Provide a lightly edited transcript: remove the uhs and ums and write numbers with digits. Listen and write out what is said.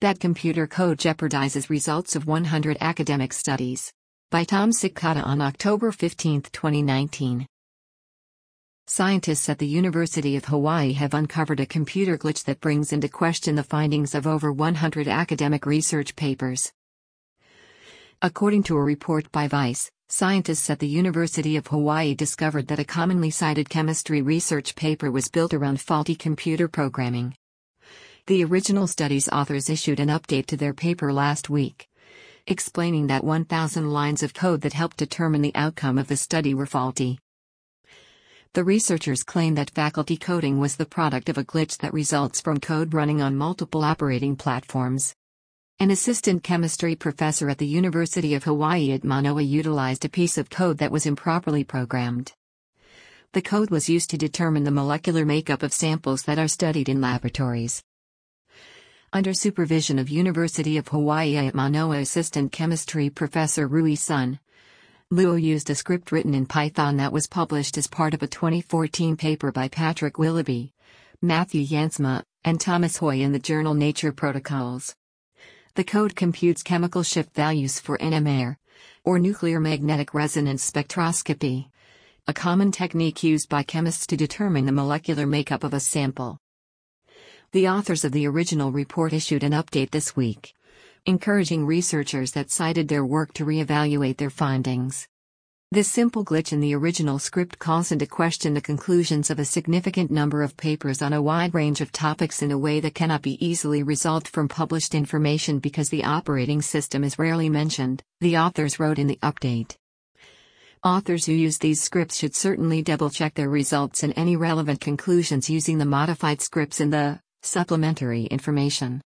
That computer code jeopardizes results of 100 academic studies. By Tom Sikata on October 15, 2019. Scientists at the University of Hawaii have uncovered a computer glitch that brings into question the findings of over 100 academic research papers. According to a report by Vice, scientists at the University of Hawaii discovered that a commonly cited chemistry research paper was built around faulty computer programming. The original study's authors issued an update to their paper last week, explaining that 1,000 lines of code that helped determine the outcome of the study were faulty. The researchers claim that faculty coding was the product of a glitch that results from code running on multiple operating platforms. An assistant chemistry professor at the University of Hawaii at Manoa utilized a piece of code that was improperly programmed. The code was used to determine the molecular makeup of samples that are studied in laboratories. Under supervision of University of Hawaii at Manoa assistant chemistry professor Rui Sun, Luo used a script written in Python that was published as part of a 2014 paper by Patrick Willoughby, Matthew Jansma, and Thomas Hoy in the journal Nature Protocols. The code computes chemical shift values for NMR, or nuclear magnetic resonance spectroscopy, a common technique used by chemists to determine the molecular makeup of a sample. The authors of the original report issued an update this week, encouraging researchers that cited their work to reevaluate their findings. This simple glitch in the original script calls into question the conclusions of a significant number of papers on a wide range of topics in a way that cannot be easily resolved from published information because the operating system is rarely mentioned, the authors wrote in the update. Authors who use these scripts should certainly double-check their results and any relevant conclusions using the modified scripts in the supplementary information.